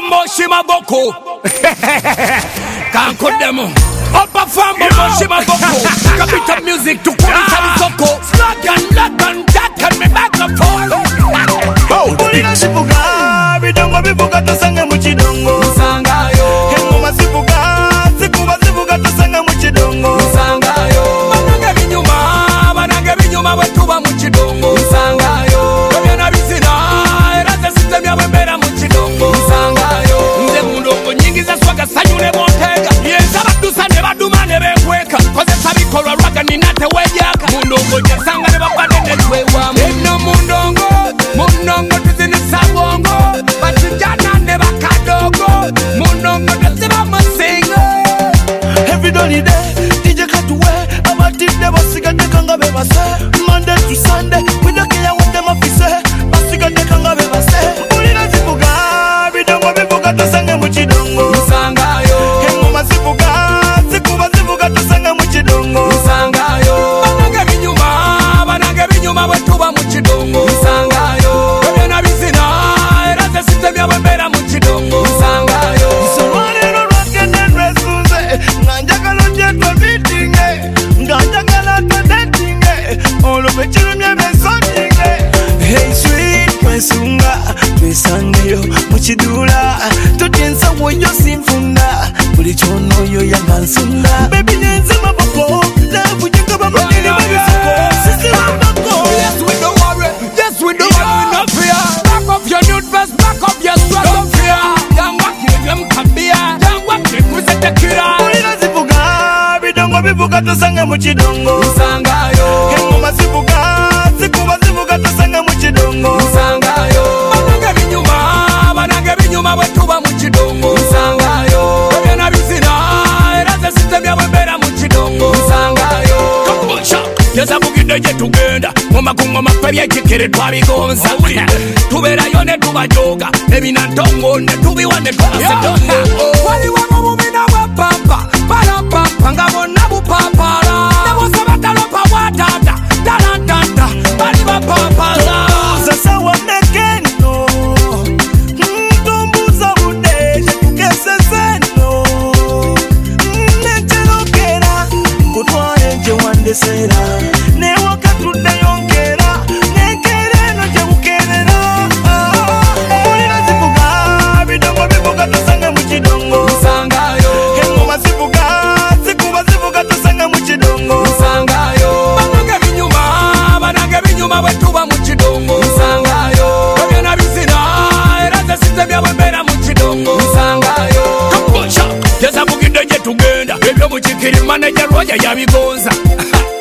fambo shimaboko. Can't cut them. Upper fambo shimaboko. Capital music to quality soko. Slogan, Latin, that can me back up for. Oh, Bulina Shipuga, Bidongo Bibuga to Sanga Muchidongo. Sangayo. Hengoma Sipuga, Sikuba Sipuga to Sanga Muchidongo. Sangayo. Bananga binyuma wetuba muchidongo. Sangayo. Byana bizina era system ya wembera muchidongo. Sangayo. Nze mundongo nyingi za swaga sanyule bontega. Yenza badusa ne baduma ne bekweka. Koze sabikolwa rwaga ninate wejaka. Mundongo jasanga ne babane ne twewa. Eno mundongo tuzini sabongo. Batijana ne bakadogo. Mundongo tziba masingo. Every dolly day, DJ Katuwe, Amatinde Basiga de Kanga Bebase. Monday to Sunday, we don't care what them officer. Basiga de Kanga Bebase. Bulina Sipuga, Bidongo Bibuga to Sanga Muchidongo. Sangayo. Hengoma Sipuga, Sikuba Sipuga to Sanga Muchidongo. Sangayo. Bananga binyuma wetuba muchidongo. Sangayo. Byana bizina era system ya wembera muchidongo. Sangayo. Sorwane rwakene resuze, Nanjagalo jetwa meeting, Nanjagala to dating, all of it chilumye besonding. Hey sweet, Mwesunga, Twesangeyo, Muchidula, Totensa woyo simfunda, Pulichono yo yangansunda. Baby nyenze maboko, love ujengaba mwili mabisoko, sisi maboko. Yes, we don't worry. Yes, we don't worry. No fear. Back up your nude vest, back up your strap. Don't fear. Young walking, them can be a young walking. We set the killer. Bulina Sipuga, Bidongo Bibuga to Sanga Muchidongo. Sangayo. Hengoma Sipuga, Sikuba Sipuga to Sanga Muchidongo. Sangayo. Bananga binyuma wetuba muchidongo. Sangayo. Byana bizina era system ya wembera muchidongo. Sangayo. Kamusha. Yeza bugide je tugenda. Ngoma kungoma pebye kikere twabigonza. Tuberayo ne tubajoga. Ebina ntongo ne tubiwane twasedonga. Waliwo mubina wa papa. Para papa ngabona bupapara. Nabose batalopa watata. Dalantanta. Bali bapapala. Sasa wanekeno Ntombuza udeje tukese zeno Nechelokera Kutware nje wandesera Newoka tude yongera Nekereno je ukerera Bulina Sipuga, Bidongo Bibuga to Sanga Muchidongo. Sangayo. Hengoma Sipuga, Sikuba Sipuga to Sanga Muchidongo. Sangayo. Bananga binyuma wetuba muchidongo. Sangayo. Byana bizina era system ya wembera muchidongo. Sangayo. Kamusha. Yeza bugide je tugenda. Ebyo muchikiri manager roya yabigonza.